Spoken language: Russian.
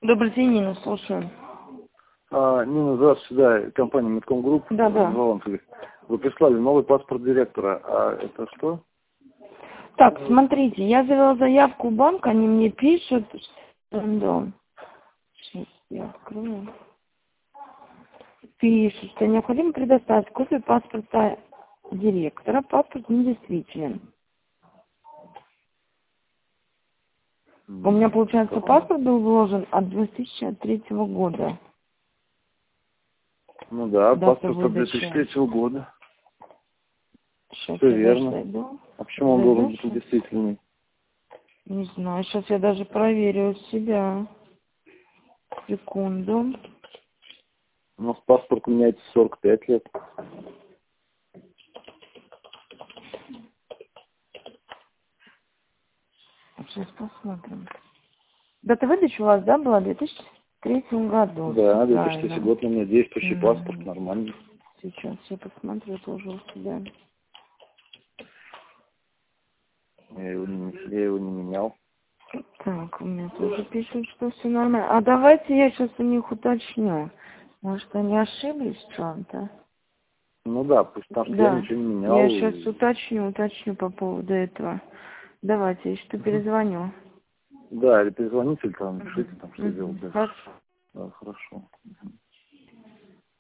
Добрый день, Нина, слушаю. Нина, здравствуйте, да, компания Медком Групп. Да. Вы прислали новый паспорт директора, а это что? Так, смотрите, я завела заявку в банк, они мне пишут, что... Сейчас я открою. Пишут, что необходимо предоставить копию паспорта директора. Паспорт недействителен. У меня, получается, паспорт был вложен от 2003 года. Ну да, Дата паспорт от выдачи. 2003 года. Сейчас Все я даже верно. зайду. А почему он должен быть Зайдешь? недействительный? Не знаю, сейчас я даже проверю себя. Секунду. У нас паспорт меняется 45 лет. Сейчас посмотрим. Дата выдачи у вас, да, была в 2003 году. Да, Всё 2003 правильно. год у меня действующий паспорт, Мгм. нормальный. Сейчас я посмотрю тоже у себя. Я его не менял. Так, у меня тоже пишут, что все нормально. А давайте я сейчас у них уточню. Может, они ошиблись в чем-то? Ну да, потому что я Да. ничего не Я менял. сейчас уточню по поводу этого. Давайте, я что перезвоню. Да, или перезвоните, или там напишите, там что Мгм. делать дальше. Хорошо. Да, хорошо.